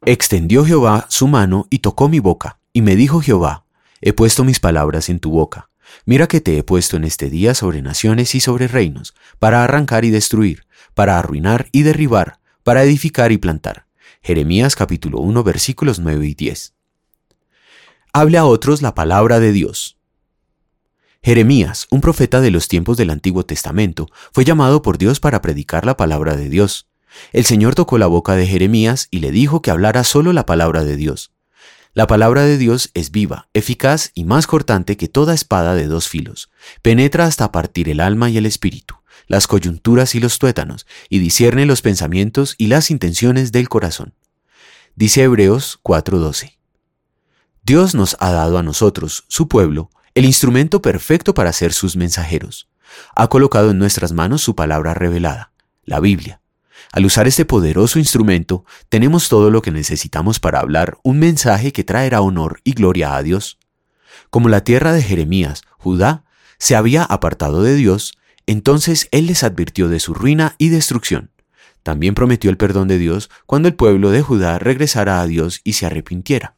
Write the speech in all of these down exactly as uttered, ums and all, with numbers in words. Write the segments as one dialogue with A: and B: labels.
A: Extendió Jehová su mano y tocó mi boca, y me dijo Jehová, he puesto mis palabras en tu boca. Mira que te he puesto en este día sobre naciones y sobre reinos, para arrancar y destruir, para arruinar y derribar, para edificar y plantar. Jeremías capítulo uno versículos nueve y diez. Hable a otros la palabra de Dios. Jeremías, un profeta de los tiempos del Antiguo Testamento, fue llamado por Dios para predicar la palabra de Dios. El Señor tocó la boca de Jeremías y le dijo que hablara solo la palabra de Dios. La palabra de Dios es viva, eficaz y más cortante que toda espada de dos filos. Penetra hasta partir el alma y el espíritu, las coyunturas y los tuétanos, y discierne los pensamientos y las intenciones del corazón. Dice Hebreos cuatro doce. Dios nos ha dado a nosotros, su pueblo, el instrumento perfecto para ser sus mensajeros. Ha colocado en nuestras manos su palabra revelada, la Biblia. Al usar este poderoso instrumento, tenemos todo lo que necesitamos para hablar un mensaje que traerá honor y gloria a Dios. Como la tierra de Jeremías, Judá, se había apartado de Dios, entonces Él les advirtió de su ruina y destrucción. También prometió el perdón de Dios cuando el pueblo de Judá regresara a Dios y se arrepintiera.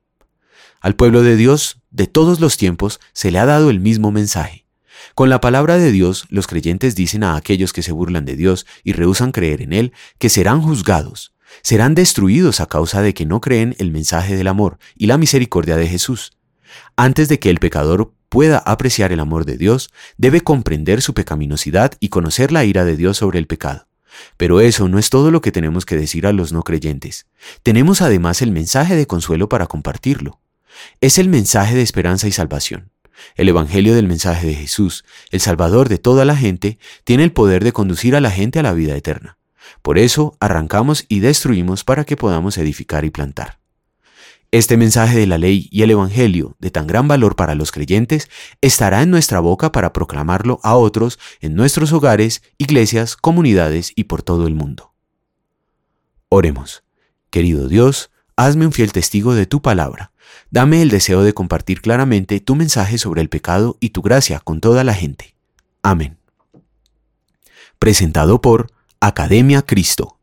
A: Al pueblo de Dios, de todos los tiempos, se le ha dado el mismo mensaje. Con la palabra de Dios, los creyentes dicen a aquellos que se burlan de Dios y rehúsan creer en Él, que serán juzgados, serán destruidos a causa de que no creen el mensaje del amor y la misericordia de Jesús. Antes de que el pecador pueda apreciar el amor de Dios, debe comprender su pecaminosidad y conocer la ira de Dios sobre el pecado. Pero eso no es todo lo que tenemos que decir a los no creyentes. Tenemos además el mensaje de consuelo para compartirlo. Es el mensaje de esperanza y salvación. El Evangelio del mensaje de Jesús, el Salvador de toda la gente, tiene el poder de conducir a la gente a la vida eterna. Por eso arrancamos y destruimos para que podamos edificar y plantar. Este mensaje de la ley y el Evangelio, de tan gran valor para los creyentes, estará en nuestra boca para proclamarlo a otros en nuestros hogares, iglesias, comunidades y por todo el mundo. Oremos. Querido Dios, hazme un fiel testigo de tu palabra. Dame el deseo de compartir claramente tu mensaje sobre el pecado y tu gracia con toda la gente. Amén. Presentado por Academia Cristo.